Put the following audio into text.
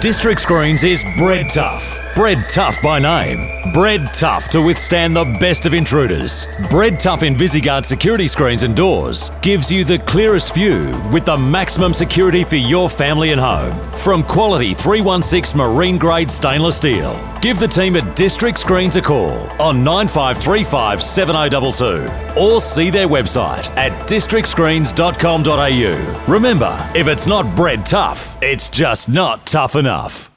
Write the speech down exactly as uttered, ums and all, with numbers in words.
District Screens is bred tough. Bred tough by name. Bred tough to withstand the best of intruders. Bred tough InvisiGuard security screens and doors gives you the clearest view with the maximum security for your family and home. From quality three one six marine grade stainless steel. Give the team at District Screens a call on nine five three five seven oh two two or see their website at district screens dot com dot a u. Remember, if it's not bred tough, it's just not tough enough.